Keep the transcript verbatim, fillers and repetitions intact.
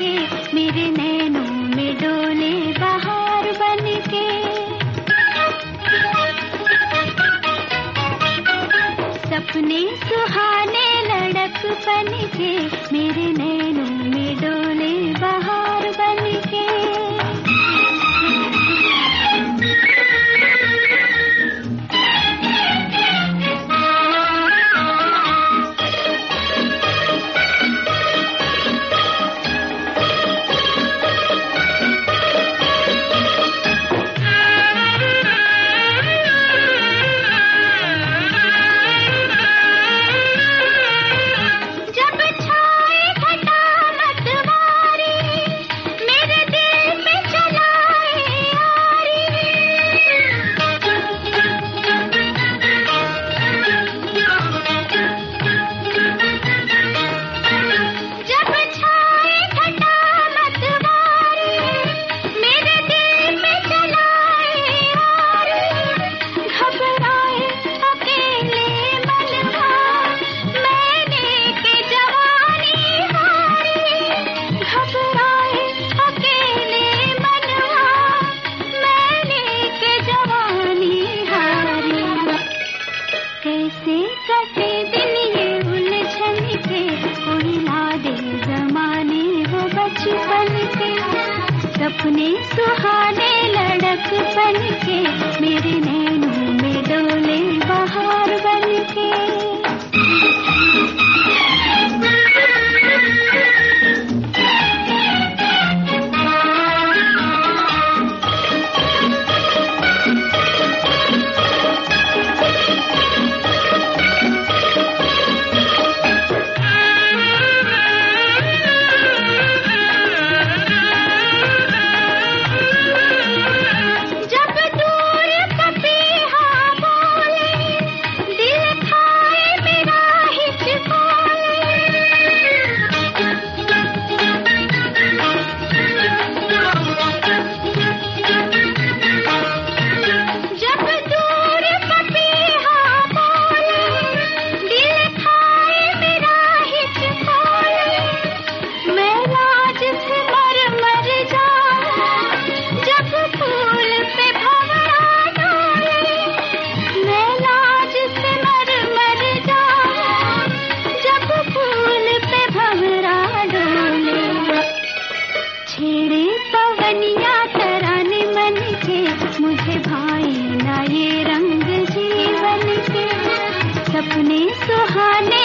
के, मेरे नैनों में डोले बहार बन के। सपने सुहाने लड़कपन के, मेरे नैनों में डोले बहार बन के। कैसे कटे दिन ये उलझन के, कोई ला दे जमाने वो बचपन के। सपने सुहाने लड़कपन के, मेरे नैनों में डोले बहार बन के। छेड़े पवनिया तराने मन के, मुझे भाई ना ये रंग जीवन के। सपने सुहाने